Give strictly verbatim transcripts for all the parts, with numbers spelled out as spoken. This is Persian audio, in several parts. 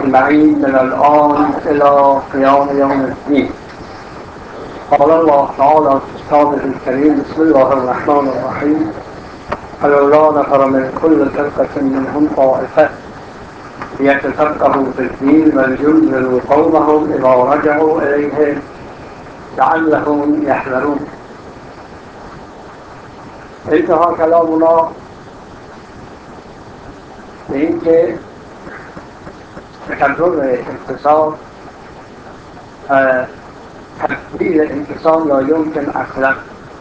أجمعين من الآن إلى قيام يوم الدين. قال الله تعالى في كتابه الكريم: بسم الله الرحمن الرحيم. فلولا نفر من كل فرقة منهم طائفة ليتفقهوا في الدين ولينذروا قومهم إذا رجعوا إليهم لعلهم يحذرون. انتهى كلامنا به اینکه تکرر انتصاب تبدیل انتصاب لا یمکن اصلا.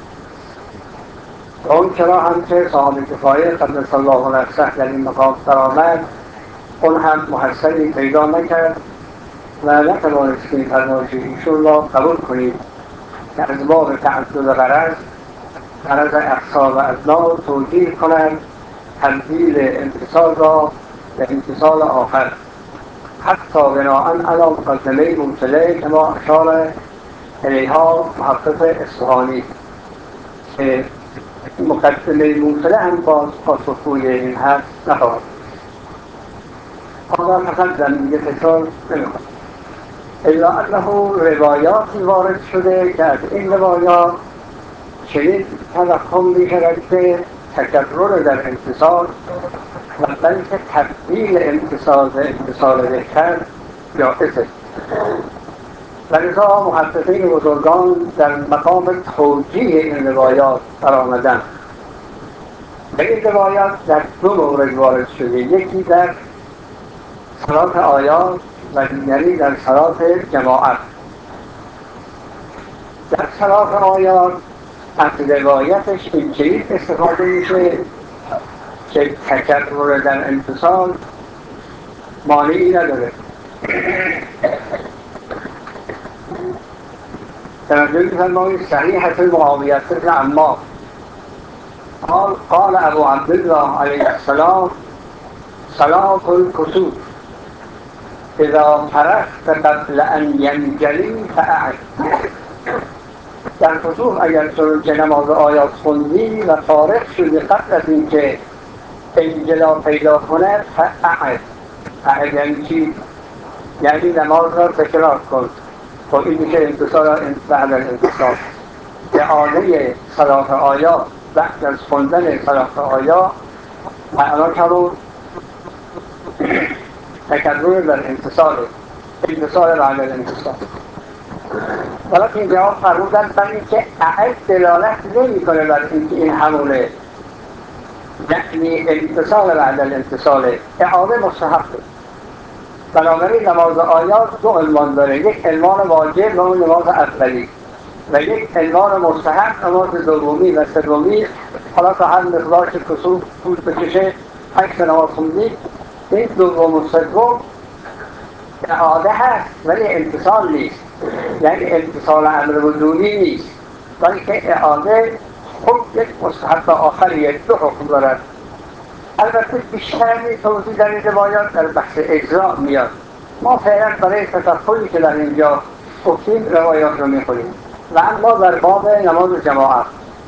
و اون چرا هم که صاحب کفایه قدس الله نفسه در این مقام درآمد، اون هم محصلی پیدا نکرد و نتوانست که این فرمایش ایشون را قبول کنید که از باب تعدد غرض غرض اقصا و ادنا توجیه کند تبدیل انتصال را به انتصال آخر، حتی بناءً علی مقدمه موصله که ما اشار الیها محقق اصفهانی که مقدمه موصله هم باز پاسخگوی این حرف نخواهد. آن تقدم دیگه تکرار نمی‌کنم، الا انه روایاتی وارد شده که از این روایات چنین توهم می‌شود که تکرر در انتصال و بلکه تبدیل انتصال به انتصال بهتر جایزه. و لذا محققین بزرگان در مقام توجیه این روایات برآمدند. و این روایات در دو مورد وارد شده، یکی در صلات آیات و دیگری در صلات جماعت. در صلات آیات از روایتش این چیز استفاده میشه که تکرر در انتصال مانعی نداره. توجه می‌فرمایید صحیحة معاویة بن عمار قال قال ابو عبدالله علیه السلام: صلاة الكسوف اذا فرغت قبل ان ینجلی فاعد. در کسوف اگر چنانچه نماز آیات خوندی و فارغ شدی قبل از اینکه انجلا پیدا کنه فاعد. اعد یعنی چی؟ یعنی نماز را تکرار کن. خب این میشه انتصال بعد از انتصال. اعاده صلات آیات بعد از خوندن صلات آیات معنا کنون تکرر در انتصال انتصال بعد از انتصال. ولیکن این جواب فرمودن بر این که اعد دلالت نمی کنه بر اینکه این همونه، یعنی انتصال بعد از انتصال. اعاده مستحب. بنابراین نماز آیات دو عنوان داره، یک عنوان واجب و اون نماز اولی و یک عنوان مستحب نماز دومی و سومی. حالا تا هر مقدار که کسوف طول بکشه عکس نماز خوندید، این دوم و سوم اعاده هست ولی انتصال نیست، یعنی انتصال امر وجوبی نیست، بلکه اعاده خود یک مستحب آخریه، دو حکم دارد. البته بیشتر توضیح در این روایات در بحث اجزا میاد. ما فعلا برای تفصیلی که در اینجا گفتیم روایات رو میخونیم و اما در باب نماز جماعت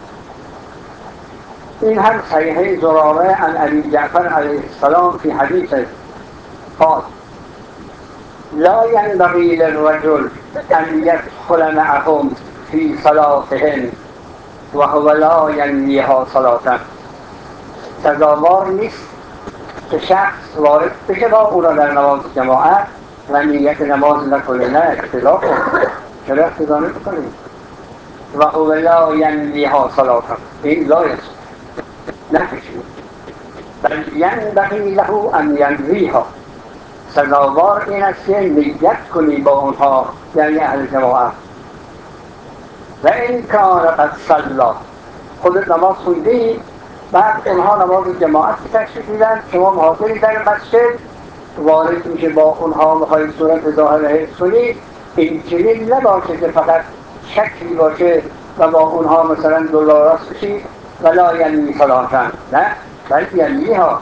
این هم صحیحه زراره عن ابی جعفر علیه السلام فی حدیث قال: لا ينبغي للرجل ان يدخل معهم في صلاتهم وهو لا ينويها صلاة. سزاوار نیست که شخص وارد بشه با اونا در نماز جماعت و نیت نماز نکنه. نه، اقتدا کن، چرا اقتدا نکنی؟ و هو لا ینویها صلاة، این لا یست نکشید، بل ینبغی له ان ینویها. سزاوار این است که نیت کنی با اونها، یعنی اهل جماعت. و این کان قد صلی، خودت نماز خوندی بعد اونها نماز جماعت تشریف میدن، شما حاضری در مسجد وارد میشه با اونها میخواهید صورت ظاهر حفظ کنید. این چنین نباشه که فقط شکلی باشه و با اونها مثلا دلاراست بشید ولا ینوی صلاتن، نه، بل ینویها.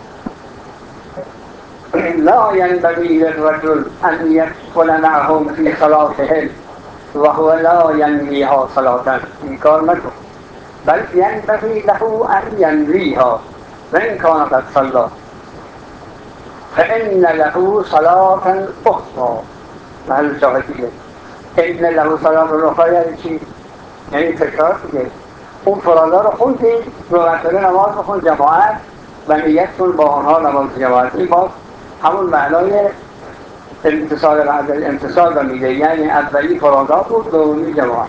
لا ینبغی للرجل ان یدخل معهم فی صلاتهم و هو لا ینویها صلاتن، این کار نکن. بل ینبغی له ان ینویها و این کان قد صلی. فإن له صلاة أخرى. محل شاهد دیگه ان له صلاة أخرى یعنی چی؟ یعنی تکرار دیگه. اون فرادا رو خوندید، دو مرتبه نماز بخون جماعت و نیت کن با آنها نماز جماعت. این باز همون معنای امتصال بعد امتصال رو میده، یعنی اولی فرادا بود، دومی جماعت.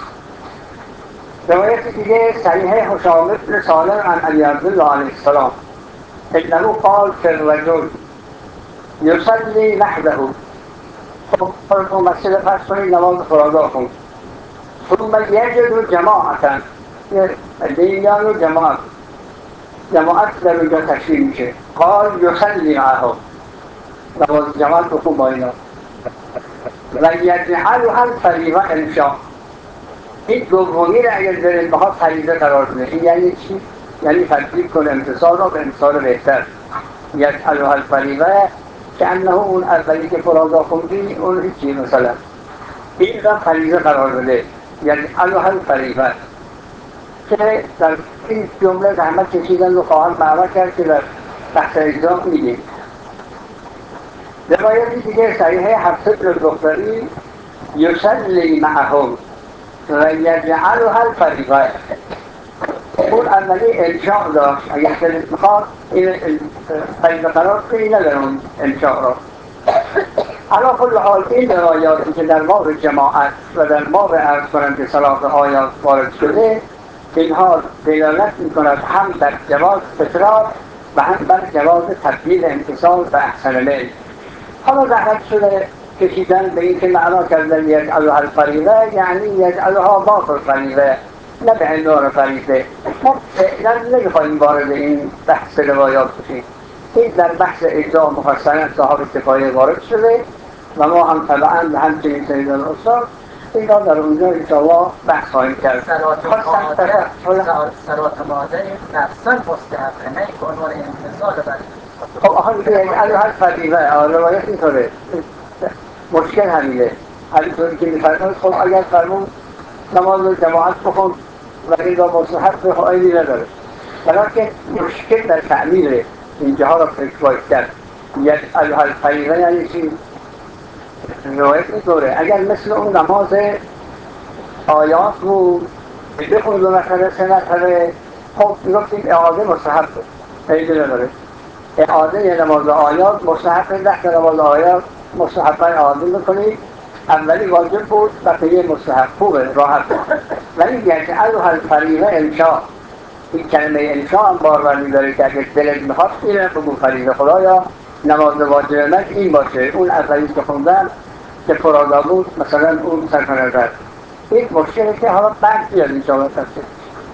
روایت دیگه صحیح هشام بن سالم عن علی عبدالله علیه السلام انه قال فی الرجل یصلی وحده. خب خودتون مسجد فرض کنید نماز فرادا کن، ثم یجد جماعتا، یه دیگران رو جماعت جماعت در اونجا تشکیل میشه. قال یصلی معهم، نماز جماعت بخون با اینا. و یجعلها الفریضة انشاء. این دومی را اگر دارید بخواد فریضه قرار بده. این یعنی چی؟ یعنی تبدیل کن امتصال را به امتصال بهتر. یجعلها الفریضة که انه اون اولی که فرادا خوندی اون هیچی، مثلا این را فریضه قرار بده، یجعلها الفریضة، که در این جمله زحمت کشیدن و خواهان معنا کرد که در بحث اجزا میگه. روایتی دیگه صحیح حفصه بن الدختری یصلی معهم و یجعلها الفریضة. اون اولی انشاء داشت، اگر دلت میخواد این فریضه قرار کنی نداره اون انشاء را. علا کل حال این روایاتی که در باب جماعت و در باب عرض کنند که صلاح آیات وارد شده، اینها دلالت میکند هم بر جواز تکرار و هم بر جواز تبدیل امتصال به احسن میل. حالا زحمت شده کشیدن به این که معنا کردن یجعلها الفریضة یعنی یجعلها باطل الفریضة، نه به عنوان فریضه. ما فعلا نمیخوایم وارد این بحث روایات بشیم. این در بحث اجزا مفصلا صاحب کفایه وارد شده و ما هم طبعا همچنین سیدان استاد اینا در اونجا انشاءالله بحث خواهیم کرد. صلات ماده نفسا مستحقه، نه که عنوان امتصال برید. خب آخه یجعلها الفریضة روایت اینطوره، مشکل همینه. همینطوری که میفرماید خب اگر فرمون نماز جماعت بخون و این را مستحق به خواهی نداره، بلکه مشکل در تعمیره اینجاها را فکر باید کرد. یجعلها الفریضة یعنی چی؟ روایت میطوره اگر مثل اون نماز آیات بود بخون دو مرتبه سه مرتبه، خب گفتیم اعاده مستحب پیدا نداره. اعاده یه نماز آیات مستحب، ده تا نماز آیات مستحب اعاده میکنید، اولی واجب بود بقیه مستحب، خوبه راحت. ولی یجعلها الفریضة انشاء، این کلمه انشاء هم باربر میداره که اگر دلت میخواد اینه بگو فریضه خدایا نماز واجب من این باشه، اون اولی که خوندم که فرادا بود مثلا اون سرکنه. این مشکله که حالا بعد بیاد انشاءالله تفسیر.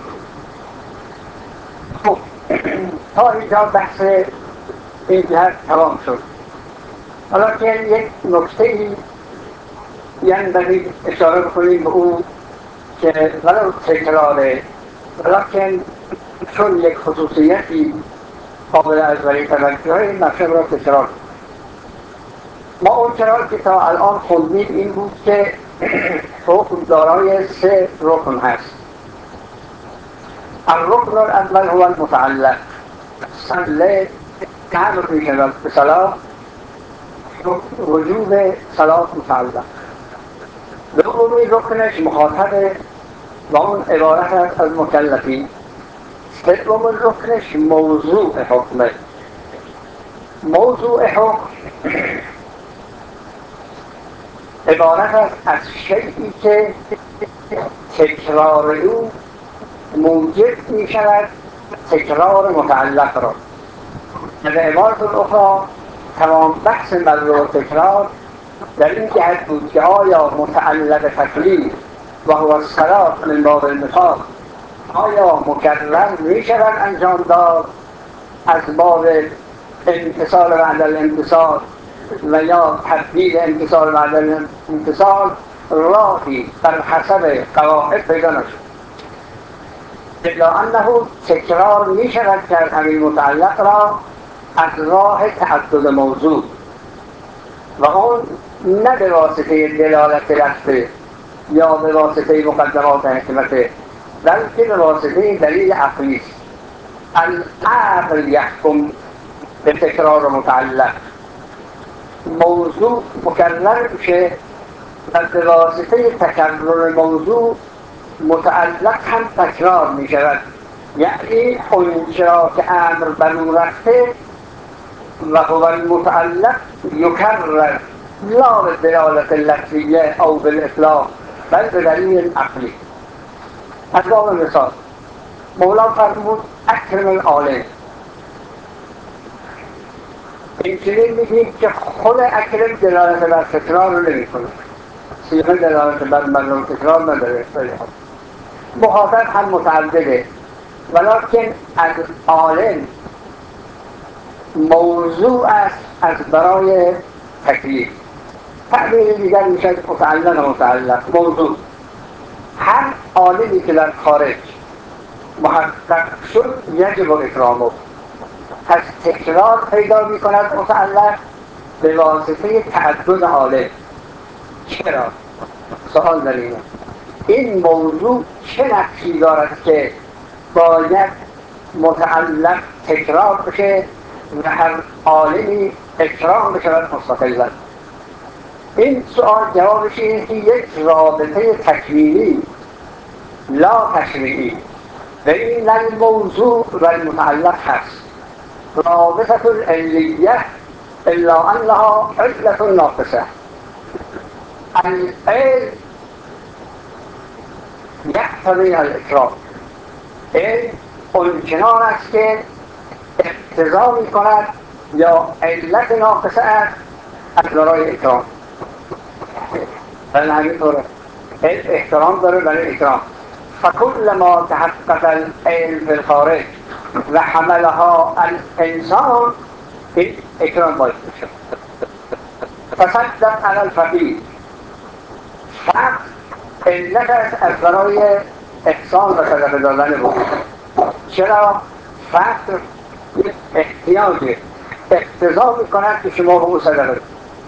خب تا اینجا بحث این جهت تمام شد. حالا که یک نکته‌ای یعنی باید اشاره بکنیم به اون که ولو تکراره، ولیکن چون یک خصوصیتی قابل از ولی توجه این مطلب را تکرار. ما اون چرا که تا الان خوندیم این بود که حکم دارای سه رکن هست. الرکن الاول هو المتعلق، صله تعلق می شود به صلاة، وجوب صلاة متعلق. دومی رکنش مخاطبه و اون عبارت است از مکلفین. سوم رکنش موضوع حکمه. موضوع حکم عبارت است از شیئی که تکرار او موجب می شود تکرار متعلق را. به عبارت الاخرى تمام بحث موضوع تکرار در این جهت بود که آیا متعلق تکلیف و هو الصلاة من باب المثال آیا مکرر می شود انجام داد از باب امتصال بعد الامتصال و یا تبدیل امتصال بعد الامتصال، راهی بر حسب قواعد پیدا نشد. الا انه تکرار می شود کرد همین متعلق را از راه تعدد موضوع و اون نه به واسطه دلالت رفته یا به واسطه مقدمات حکمته، بلکه به واسطه دلیل عقلی است. العقل یحکم به تکرار متعلق. موضوع مکرر میشه و به واسطه تکرر موضوع متعلق هم تکرار می شود، یعنی اونجا که امر بر او رفته و هو المتعلق یکرر لا به دلالت لفظیه او بالاطلاق بل به دلیل عقلی. از باب مثال مولا فرمود اکرم العالم. این چنین میگیم که خود اکرم دلالت بر تکرار رو نمی کنه، صیغه دلالت بر ملو تکرار نداره. مخاطب هم متعدده، ولکن از عالم موضوع است از برای تکلیف. تعبیر دیگر میشد متعلق و متعلق. موضوع هر عالمی که در خارج محقق شد یجب اکرامه، پس تکرار پیدا می کند متعلق به واسطه تعدد عالم. چرا؟ سوال در اینه این موضوع چه نقشی دارد که باید متعلق تکرار بشه و هر عالمی اکرام بشود مستقلا؟ این سوال جوابش اینه که یک رابطه تکوینی لا تشریعی بین الموضوع و المتعلق هست. رابطه العلیه الا انها علت ناقصه. العلم یقتضی الاکرام. علم اونچنان است که اقتضا می کند یا علت ناقصه است از برای اکرام. بله همینطوره، علم احترام داره برای اکرام. فکل ما تحقق العلم فی الخارج و حملها الانسان این اکرام باید میشه. تصدق علی الفقیر، فقر علت است از برای احسان و صدقه دادن بود. چرا؟ فقر احتیاج اقتضا می کند که شما به او صدقه.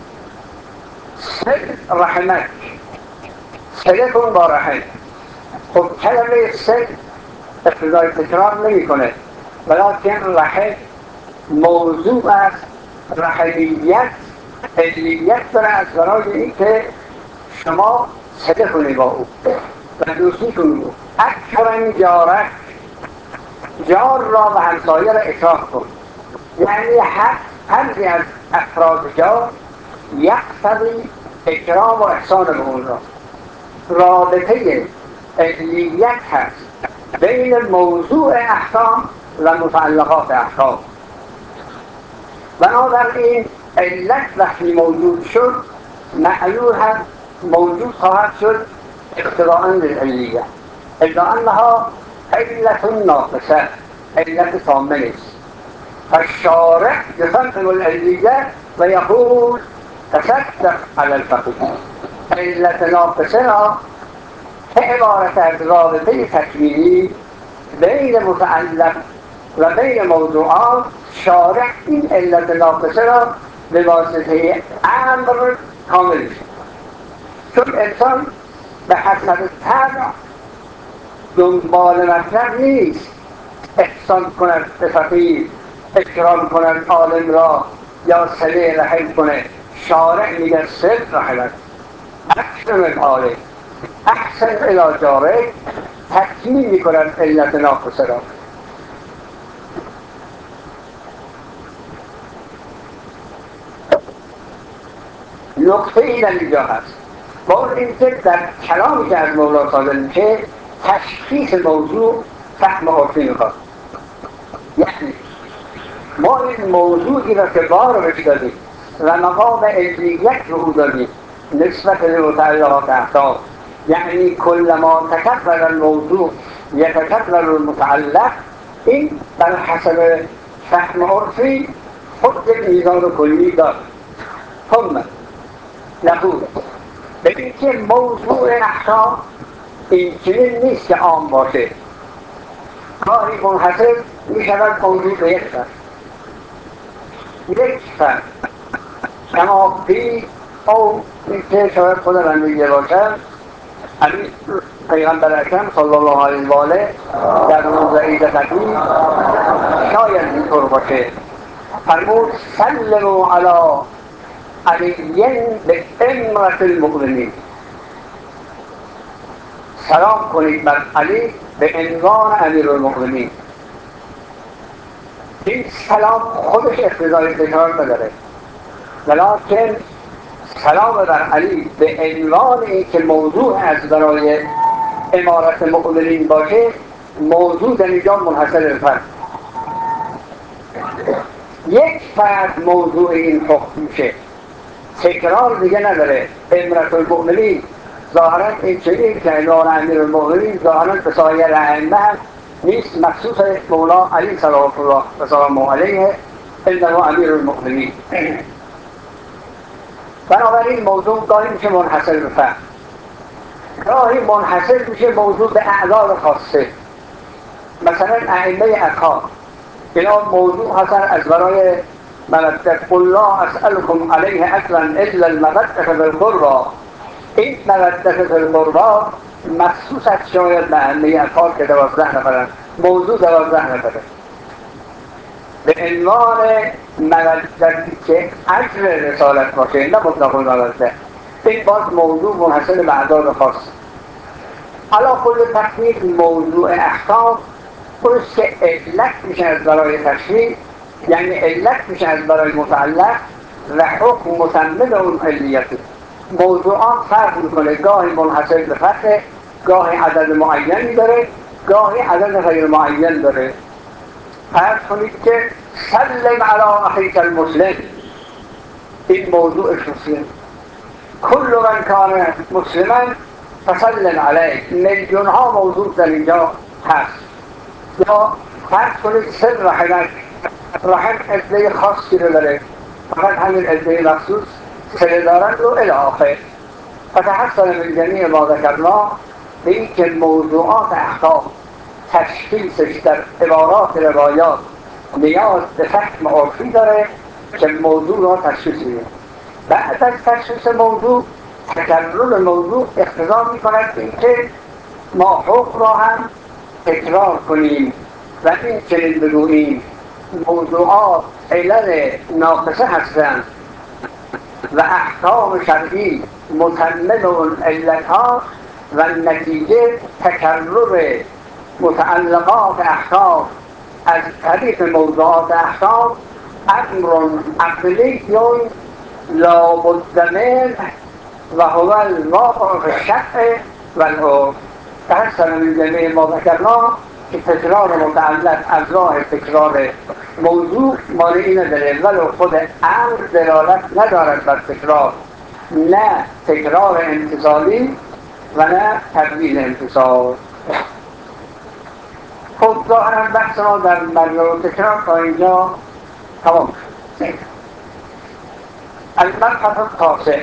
سل رحمک، سله کن با رحم. خب کلمه سل اقتضای تکرار نمی کنه، ولیکن رحم موضوع است. رحمیت علیت داره از برای این که شما سله کنی با او و دوستی کنی. اکرم جارک، جار را و همسایه را اکرام کن، یعنی هر هر از افراد جار یقتضی اکرام و احسان به اون را. رابطه علیت هست بین موضوع احکام و متعلقات احکام. بنابراین علت وقتی موجود شد معلول هم موجود خواهد شد اقتضاء للعلیه الا انها علت ناقصه، علت تامه نیست. فالشارع يفهم العلیه و یقول تصدق علی الفقیر. علت ناقصه را که عبارت از رابطه تکوینی بین متعلق و بین موضوعات، شارع این علت ناقصه را به واسطه امر کامل شد. چون انسان به حسب طبع دنبال مطلب نیست احسان کند به فقیر، اکرام کند عالم را یا صله رحم کنه. شارع میگه صل رحمت، اکرم العالم، احسن الی جارک، تکمیل میکند علت ناقصه را. نقطه ای در اینجا هست. با اینکه در کلامی که از مولا صادر میشه تشخیص موضوع فهم عرفی میخواد. یعنی ما این موضوعی را که بار بهش دادیم و مقام علیت رو او دادیم نسبت به متعلقات احکام، یعنی کل ما تکرر الموضوع یتکرر المتعلق، این بر حسب فهم عرفی خود یک میزان کلی دارد. ثم نقول ببین که موضوع احکام این چنین نیست که عام باشه. گاهی منحصر می شود موضوع به یک فرد، یک فرد کما فی او این که شاید خود من میگه باشم. همین پیغمبر اکرم صلی الله علیه و آله در روز عید قدیر شاید اینطور باشه فرمود سلموا علی علی به امرة المؤمنین، سلام کنید بر علی به عنوان امیرالمؤمنین. این سلام خودش اقتضای تکرار نداره، ولیکن سلام بر علی به عنوان این که موضوع از برای امارت مؤمنین باشه، موضوع در اینجا منحصر به فرد، یک فرد موضوع این حکم میشه، تکرار دیگه نداره. امرت المؤمنین ظاهرا این چنین که عنوان امیرالمؤمنین ظاهرا به سایر ائمه هم نیست، مخصوص مولا علی صلوات الله و سلامه علیه انه امیرالمؤمنین. بنابراین موضوع گاهی میشه منحصر به فرد، گاهی منحصر میشه موضوع به اعداد خاصه. مثلا ائمه اطهار اینا موضوع هستن از برای مودت، قل لا اسألكم علیه اجرا الا المودة فی القربی. این مودت فی القربی مخصوص از شاید به ائمه اطهار که دوازده نفرن، موضوع دوازده نفره به عنوان مودتی که اجر رسالت باشه، نه مطلق المودة. این باز موضوع منحصر به اعداد خاص. علا کل تقدیر موضوع احکام خودش که علت میشه از برای تشریع، یعنی علت میشه از برای متعلق و حکم متمم اون علیتی. موضوعات فرق میکنه، گاهی منحصر به فرد، گاهی عدد معینی داره، گاهی عدد غیر معین داره. فرض کنید که سلم علی اخیک المسلم، این موضوع شخصیه. کل من کان مسلما فسلم علیه، میلیون ها موضوع در اینجا هست. یا فرض کنید سر رحمک، رحم عده خاصی رو داره، فقط همین عده مخصوص سر دارند و الاخر. فتحصل من جمیع ما ذکرنا به این که موضوعات احکام تشخیصش در عبارات روایات نیاز به فهم عرفی داره که موضوع را تشخیص میده. بعد از تشخیص موضوع، تکرر موضوع اقتضا میکند این که ما حکم را هم تکرار کنیم و این چنین بگوییم موضوعات علل ناقصه هستند و احکام شرعی متمم اون علتها و نتیجه تکرر متعلقات احکام از طریق موضوعات احکام امر عقلی لا بد منه و هو الواقع فی الشرع و العرف. تحصل من جمیع ما ذکرنا که تکرار متعلق از راه تکرار موضوع مانعی نداره، ولو خود امر دلالت ندارد بر تکرار، نه تکرار امتثالی و نه تبدیل امتثال. خب ظاهرا بحث ما در مجال تکرار تا اینجا تمام شد. المبحث التاسع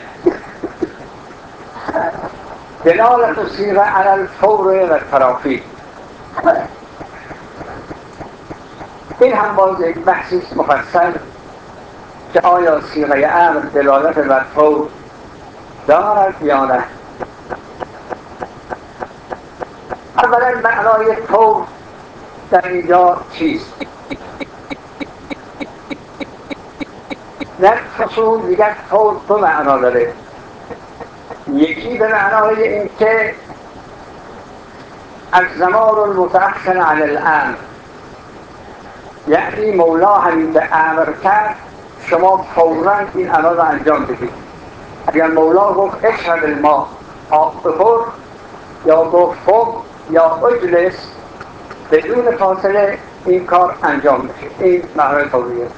دلالت الصیغه علی الفور و التراخی. این هم باز یک بحثی مفصل که آیا صیغه امر دلالت بر فور دارد یا نه. اولا معنای فور در اینجا چیست؟ در فصول دیگر فور دو معنا داره. یکی به معنای این که الزمان المتأخر عن الامر، یعنی مولا همین که امر کرد شما فوراً این امر را انجام بدید. اگر مولا گفت اشرب الماء، آب بخور، یا گفت فوق یا اجلس، بدون فاصله این کار انجام بشه. این معنای فوریه.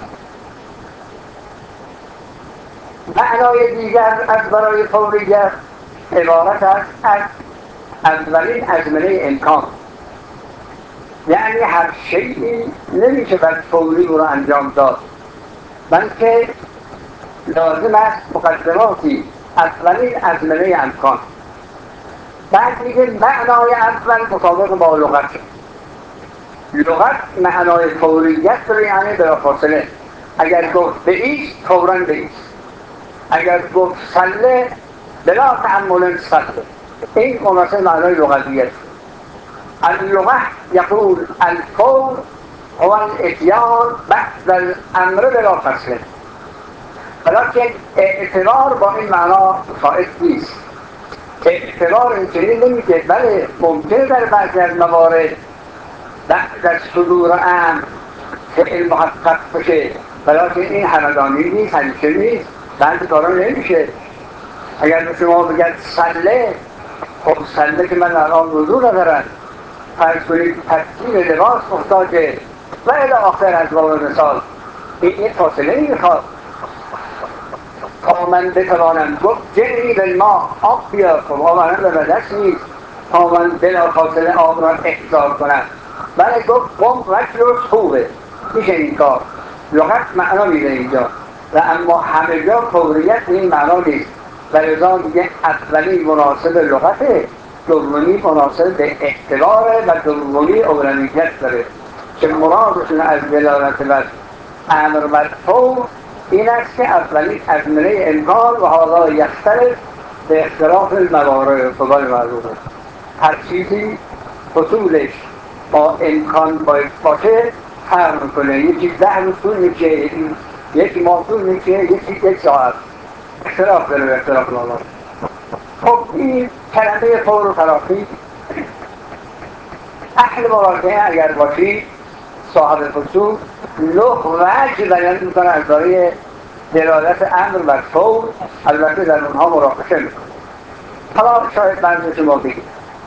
معنای دیگر از برای فوریت عبارت است از اولین ازمنه امکان، یعنی هر شیئی نمیشه بر فوری رو انجام داد، بلکه لازم است مقدماتی، اولین ازمنه امکان. بعد میگه معنای اول مطابق با لغت. لغت معنای فوریت رو یعنی بلافاصله. اگر گفت بایست فوراً بایست، اگر گفت صله بلا تأمل صله. این مناسب معنای لغویت. اللغة يقول الفور هو الاتیان بعد الامر بلا فصل، ولیکن اعتبار با این معنا صائب نیست. اعتبار اینجوری نمیگه، بله ممکنه در بعضی از موارد بعد از صدور امر فعل محقق بشه، ولیکن این همدانی نیست، همیشه نیست، بعضی کارا نمیشه. اگر به شما بگن سله، خب سله که من الان وضو ندارم، فرض کنید ترتیب لباس محتاجه و الی آخر از باب مثال، این این فاصله میخواد تا من بتوانم گفت جری بالما آب بیار، خب آب منم به دست نیست تا من بلا فاصله آب را احضار کنم. بله گفت قم وجلس خوبه، میشه این کار، لغت معنا میده اینجا، و اما همه جا فوریت این معنا نیست، و لذا میگه اولی مناسب لغته، دومی مناسب به اعتباره و دومی اولویت داره. که مرادشون از دلالت و امر مرفوع این است که اولی ازمنه امکان و حالا یختلف به اختلاف الموارد فضای معلومه. هر چیزی حصولش با امکان باید باشه فرق میکنه، یکی ده روز طول میشه، یکی ماه طول میشه، یکی یک ساعت، اختلاف داره به اختلاف موارد. خب این کلمه فور و تراخی اهل مراجعه اگر باشی صاحب فصول نه وجه بیان میکنه از برای دلالت امر و فور، البته در اونها مراقشه میکنه. حالا شاید منظور شما بگید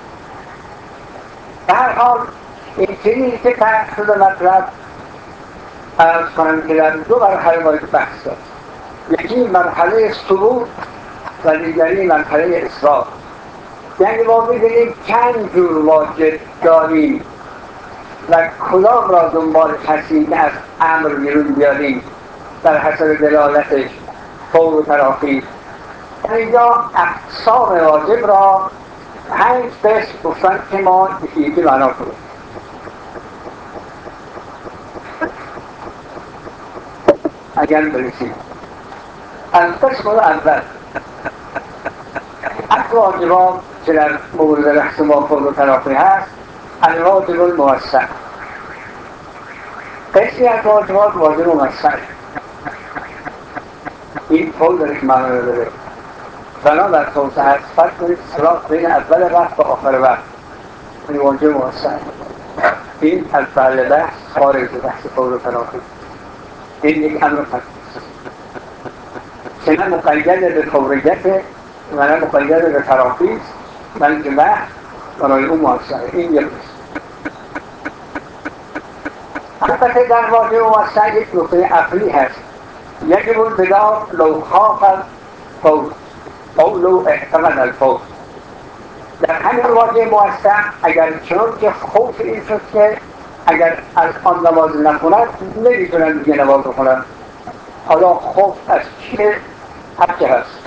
به هر حال این چیزی که تحت شده مطلب ارز کنم که در دو مرحله باید بحث داد، یکی مرحله ثبوت و دیگری مرحله اثبات. یعنی ما ببینیم چند جور واجب داریم و کدام را دنبال هستیم که از امر بیرون بیاریم در حسب دلالتش فور و تراخی. اینجا اقسام واجب را پنج قسم گفتن که ما یکی معنا کنیم. اگر برسیم القسم الاول از واجبات که در مورد بحث ما فور و تراخی هست، الواجب الموسع. قسمی از واجبات واجب موسع، این فور درش معنا داره. بنا در توسعه هست فرق کنید صلاح بین اول وقت و آخر وقت، این واجب موسع. این از بحل بحث خارج بحث فور و تراخی، این یک امر فرق که نه مقید به فوریت و نه مقید به تراخی، بلکه بحث برای اون موسعه. این یک البته در واجب موسع یک نقطه عقلی هست، یکی بود بدار لو خاف الفوت او لو احتمل الفوت. در همین واجب موسع اگر چون که خوف این شد که اگر از آن نماز نخوند نمیتونن دیگه نماز بخونن، حالا خوف از چیه؟ هر هست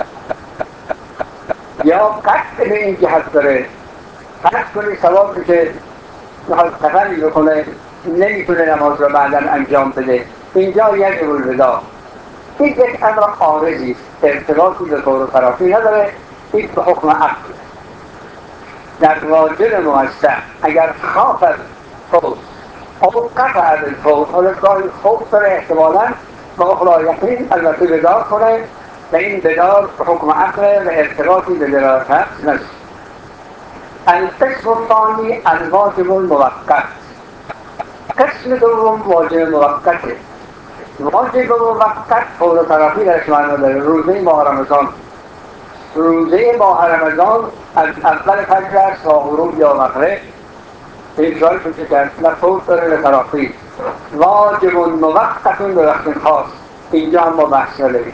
یا قطع به این جهت داره، فرض کنی ثوابی که میخواد سفری بکنه نمیتونه نماز رو بعدا انجام بده، اینجا یک الوداع. این یک امر عارضی است، ارتباطی به فور و تراخی نداره، این به حکم عقل. در واجب موسع اگر خاف الفوت او قطع الفوت، حالا گاهی خوف داره احتمالا با اخلا یقین البته بدار کنه و این بدار به حکم عقل و ارتباطی به دلالت حق نداره. القسم الثانی الواجب الموقت. قسم دوم واجب موقته. واجب موقت فور و تراخی درش معنا داره. روزه ماه رمضان، روزه ماه رمضان از اول فجر است تا غروب یا مغرب، این سوال شده کرد نه فور داره نه تراخی، واجب موقت به وقت خاص. اینجا هم ما بحث نداریم.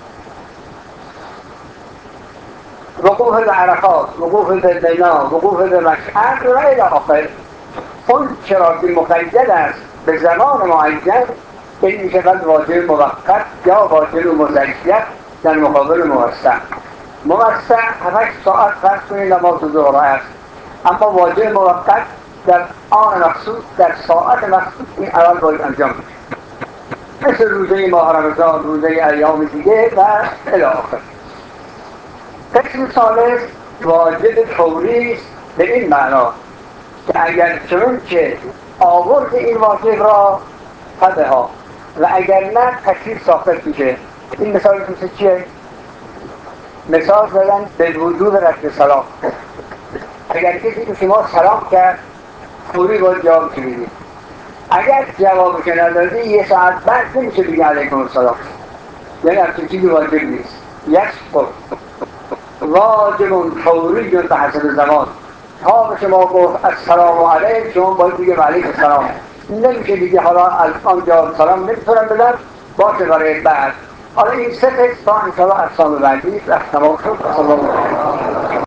وقوف به عرفات، وقوف به دینا، وقوف به مشعر و الی آخر، اون چرا که مقید است به زمان معین، این میشه شود واجب موقت یا واجب مزید در مقابل موسع. موسع هفت ساعت فرض کنید نماز ظهر است، اما واجب موقت در آن مخصوص در ساعت مخصوص این اول باید انجام بشه، مثل روزه ماه رمضان، روزه ایام دیگه و الی آخر. قسم ثالث واجب فوری است به این معنا که اگر چون که آورد این واجب را فبها و اگر نه تکلیف ساخته میشه. این مثال مثل چیه؟ مثال زدن به وجود رد سلام. اگر کسی که شما سلام کرد فوری باید جواب بدید. اگر جوابش ندادی یه ساعت بعد نمیشه بگی علیکم السلام. یعنی همچین چیزی واجب نیست. یسقط واجب فوری به حسب زمان. تا به شما گفت السلام علیکم شما باید بگید علیکم السلام. نمیشه دیگه حالا از آن جواب سلام نمیتونم بدم باشه برای بعد. حالا این سه قسم تا انشاءالله اقسام بعدی تمام شد.